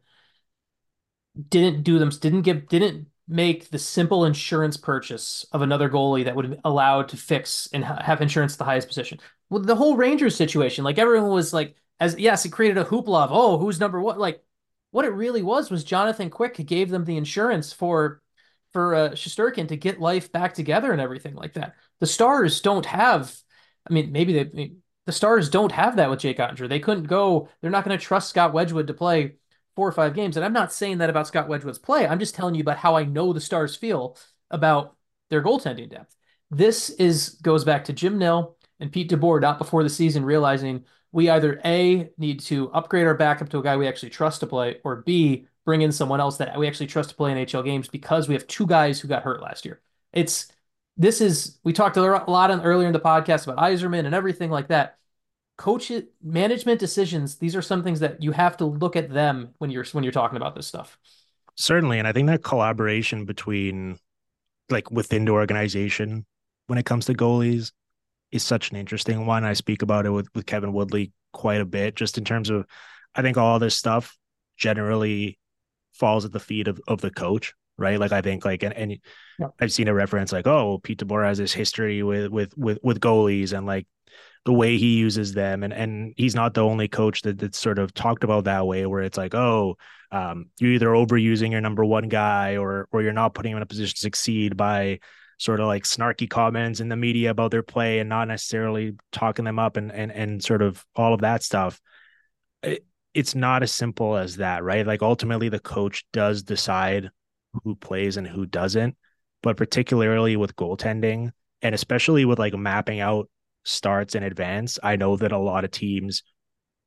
didn't make the simple insurance purchase of another goalie that would have allowed to fix and have insurance at the highest position. Well, the whole Rangers situation, like everyone was like, yes, it created a hoopla of, oh, who's number one? Like what it really was Jonathan Quick gave them the insurance for Shesterkin to get life back together and everything like that. The Stars don't have, I mean, the Stars don't have that with Jake Ottinger. They're not going to trust Scott Wedgwood to play 4 or 5 games. And I'm not saying that about Scott Wedgwood's play. I'm just telling you about how I know the Stars feel about their goaltending depth. This goes back to Jim Nill and Pete DeBoer, not before the season, realizing we either A, need to upgrade our backup to a guy we actually trust to play, or B, bring in someone else that we actually trust to play NHL games, because we have 2 guys who got hurt last year. We talked a lot earlier in the podcast about Yzerman and everything like that. Management decisions, these are some things that you have to look at them when you're talking about this stuff. Certainly. And I think that collaboration between like within the organization when it comes to goalies is such an interesting one. I speak about it with Kevin Woodley quite a bit, just in terms of, I think all this stuff generally falls at the feet of the coach, right? Like I think like, and yeah. I've seen a reference like, oh, Pete DeBoer has this history with goalies and like the way he uses them. And he's not the only coach that's sort of talked about that way, where it's like, oh, you're either overusing your number one guy or you're not putting him in a position to succeed by sort of like snarky comments in the media about their play and not necessarily talking them up and sort of all of that stuff. It's not as simple as that, right? Like ultimately the coach does decide who plays and who doesn't, but particularly with goaltending and especially with like mapping out starts in advance, I know that a lot of teams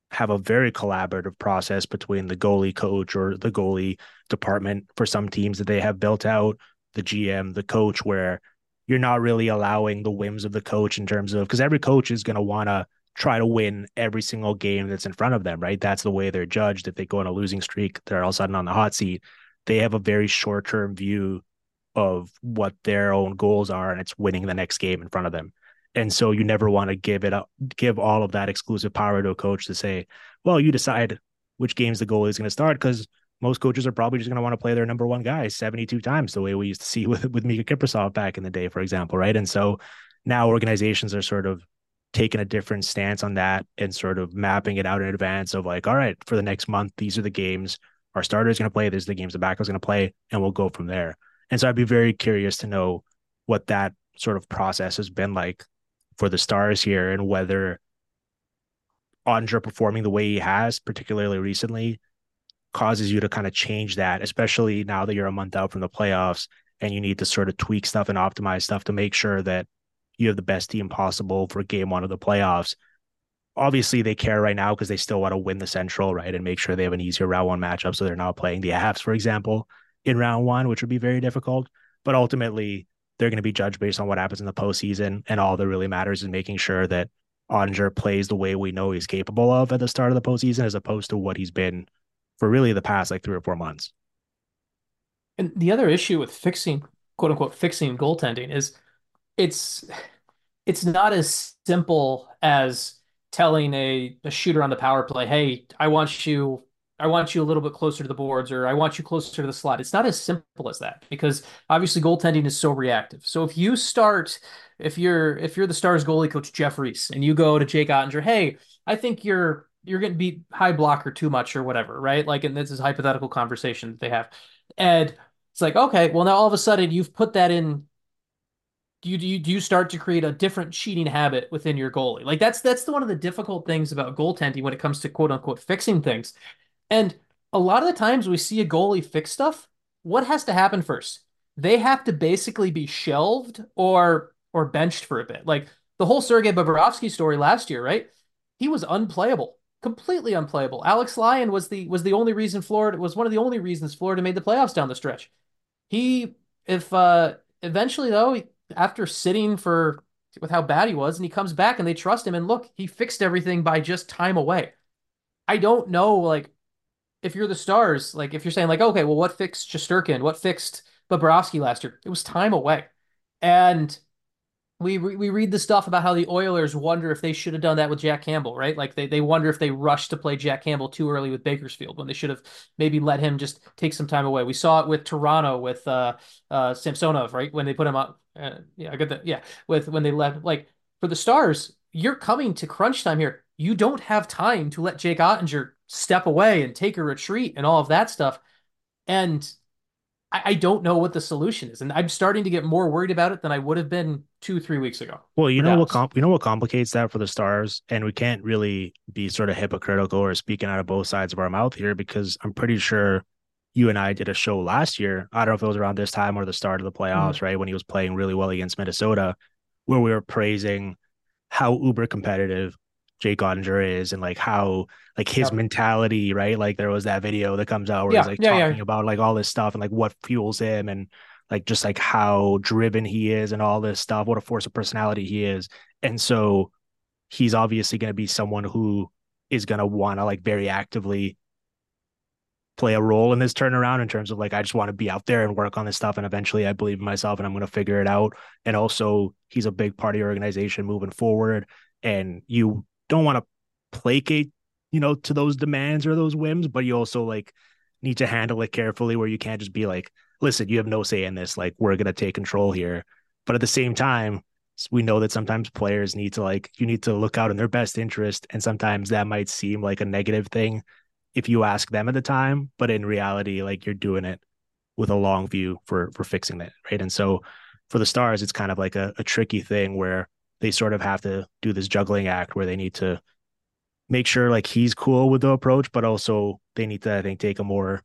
have a very collaborative process between the goalie coach or the goalie department for some teams that they have built out, the GM, the coach, where you're not really allowing the whims of the coach in terms of, because every coach is going to want to try to win every single game that's in front of them, right? That's the way they're judged. If they go on a losing streak, they're all of a sudden on the hot seat. They have a very short term view of what their own goals are, and it's winning the next game in front of them. And so you never want to give all of that exclusive power to a coach to say, well, you decide which games the goalie is going to start, because most coaches are probably just going to want to play their number one guy 72 times, the way we used to see with Mika Kiprasov back in the day, for example, right? And so now organizations are sort of taking a different stance on that and sort of mapping it out in advance of like, all right, for the next month, these are the games our starter is going to play, these are the games the backup is going to play, and we'll go from there. And so I'd be very curious to know what that sort of process has been like for the Stars here, and whether Oettinger performing the way he has, particularly recently, causes you to kind of change that, especially now that you're a month out from the playoffs and you need to sort of tweak stuff and optimize stuff to make sure that you have the best team possible for game one of the playoffs. Obviously, they care right now because they still want to win the Central, right? And make sure they have an easier round one matchup. So they're not playing the Avs, for example, in round one, which would be very difficult. But ultimately, they're going to be judged based on what happens in the postseason. And all that really matters is making sure that Oettinger plays the way we know he's capable of at the start of the postseason, as opposed to what he's been for really the past like 3 or 4 months. And the other issue with fixing, quote unquote, fixing goaltending is it's it's not as simple as telling a shooter on the power play, hey, I want you a little bit closer to the boards, or I want you closer to the slot. It's not as simple as that, because obviously goaltending is so reactive. So if you're the Stars goalie coach Jeff Reese and you go to Jake Ottinger, hey, I think you're getting beat high blocker too much or whatever, right? Like, and this is a hypothetical conversation that they have. And it's like, okay, well, now all of a sudden you've put that in. Do you start to create a different cheating habit within your goalie? Like, that's one of the difficult things about goaltending when it comes to quote unquote fixing things. And a lot of the times we see a goalie fix stuff. What has to happen first? They have to basically be shelved or benched for a bit. Like the whole Sergei Bobrovsky story last year, right? He was unplayable, completely unplayable. Alex Lyon was the only reason Florida was one of the only reasons Florida made the playoffs down the stretch. He if eventually though, after sitting for with how bad he was, and he comes back and they trust him, and look, he fixed everything by just time away. I don't know, like, if you're the Stars, like if you're saying like, okay, well, what fixed Shesterkin? What fixed Bobrovsky last year? It was time away. And we read the stuff about how the Oilers wonder if they should have done that with Jack Campbell, right? Like they wonder if they rushed to play Jack Campbell too early with Bakersfield when they should have maybe let him just take some time away. We saw it with Toronto with Samsonov, right? When they put him up, yeah, I got that. Yeah, with when they left. Like for the Stars, you're coming to crunch time here. You don't have time to let Jake Ottinger step away and take a retreat and all of that stuff. And I don't know what the solution is, and I'm starting to get more worried about it than I would have been 2, 3 weeks ago Well, for Dallas. you know what complicates that for the Stars, and we can't really be sort of hypocritical or speaking out of both sides of our mouth here, because I'm pretty sure you and I did a show last year. I don't know if it was around this time or the start of the Mhm. playoffs, right? When he was playing really well against Minnesota, where we were praising how uber competitive Jake Ottinger is, and like how like his Yep. mentality, right? Like there was that video that comes out where he's Yeah, like yeah, yeah. talking about like all this stuff and like what fuels him, and like just like how driven he is and all this stuff, what a force of personality he is. And so he's obviously going to be someone who is going to want to like very actively play a role in this turnaround, in terms of like, I just want to be out there and work on this stuff. And eventually I believe in myself and I'm going to figure it out. And also, he's a big part of your organization moving forward. And you don't want to placate, to those demands or those whims, but you also like need to handle it carefully, where you can't just be like, listen, you have no say in this. Like, we're going to take control here. But at the same time, we know that sometimes players need to like, you need to look out in their best interest. And sometimes that might seem like a negative thing if you ask them at the time, but in reality, like you're doing it with a long view for fixing it, right? And so for the Stars, it's kind of like a tricky thing where they sort of have to do this juggling act where they need to make sure like he's cool with the approach, but also they need to, I think, take a more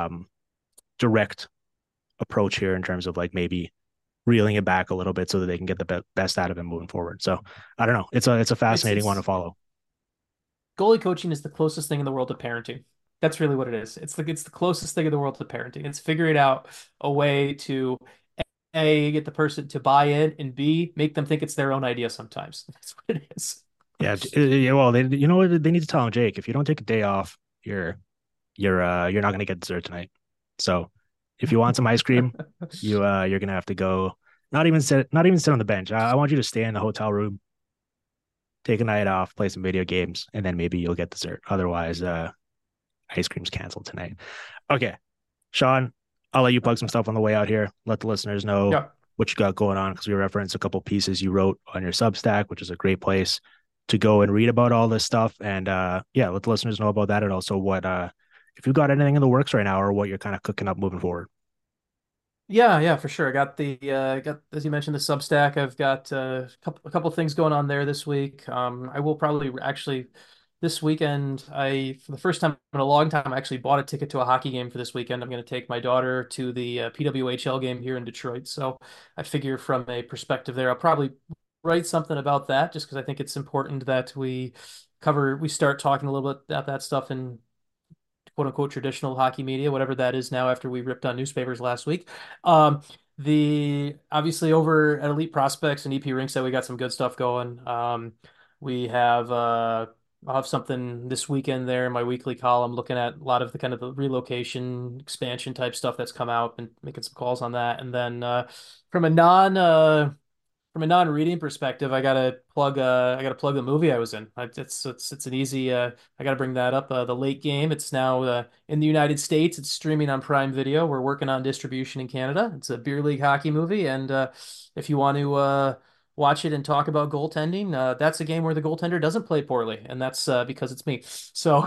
direct approach here in terms of like maybe reeling it back a little bit so that they can get the best out of him moving forward. So I don't know. It's a It's fascinating one to it's follow. Goalie coaching is the closest thing in the world to parenting. That's really what it is. It's the closest thing in the world to parenting. It's figuring out a way to A, get the person to buy in, and B, make them think it's their own idea sometimes. That's what it is. Yeah, yeah, well, you know what they need to tell him, Jake. If you don't take a day off, you're not gonna get dessert tonight. So if you want some ice cream, you're gonna have to go. Not even sit on the bench. I want you to stay in the hotel room, take a night off, play some video games, and then maybe you'll get dessert. Otherwise, ice cream's canceled tonight. Okay, Sean, I'll let you plug some stuff on the way out here. Let the listeners know Yeah. what you got going on because we referenced a couple pieces you wrote on your Substack, which is a great place to go and read about all this stuff. And yeah, let the listeners know about that and also what if you've got anything in the works right now or what you're kind of cooking up moving forward. Yeah, for sure. I got got as you mentioned the Substack. I've got a couple of things going on there this week. I will probably actually this weekend. I for the first time in a long time I actually bought a ticket to a hockey game for this weekend. I'm going to take my daughter to the PWHL game here in Detroit. So I figure from a perspective there, I'll probably write something about that just because I think it's important that we start talking a little bit about that stuff in quote unquote traditional hockey media, whatever that is now after we ripped on newspapers last week. Um, the obviously over at Elite Prospects and EP Rinks that we got some good stuff going. We have I'll have something this weekend there in my weekly column looking at a lot of the kind of the relocation expansion type stuff that's come out and making some calls on that. And then from a non from a non-reading perspective, I gotta plug the movie I was in. It's an easy I gotta bring that up. The Late Game. It's now in the United States. It's streaming on Prime Video. We're working on distribution in Canada. It's a beer league hockey movie, and if you want to watch it and talk about goaltending, that's a game where the goaltender doesn't play poorly, and that's because it's me. So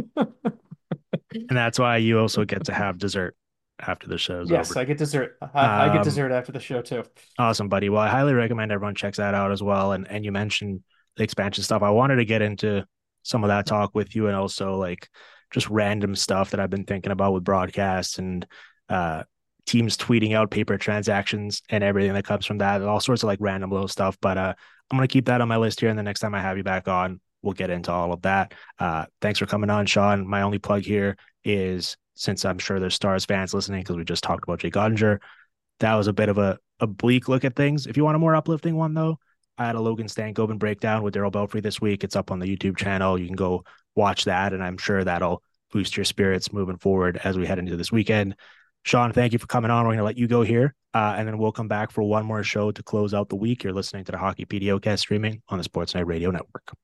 And that's why you also get to have dessert after the show's yes, over. I get dessert. I get Um, dessert after the show too. Awesome, buddy. Well, I highly recommend everyone checks that out as well. And you mentioned the expansion stuff. I wanted to get into some of that talk with you and also like just random stuff that I've been thinking about with broadcasts and uh teams tweeting out paper transactions and everything that comes from that, and all sorts of like random little stuff. But I'm gonna keep that on my list here, and the next time I have you back on, we'll get into all of that. Thanks for coming on, Sean. My only plug here is since I'm sure there's Stars fans listening because we just talked about Jake Ottinger, that was a bit of a bleak look at things. If you want a more uplifting one, though, I had a Logan Stankoven breakdown with Daryl Belfry this week. It's up on the YouTube channel. You can go watch that, and I'm sure that'll boost your spirits moving forward as we head into this weekend. Sean, thank you for coming on. We're going to let you go here, and then we'll come back for one more show to close out the week. You're listening to the Hockey PDOcast streaming on the Sportsnet Radio Network.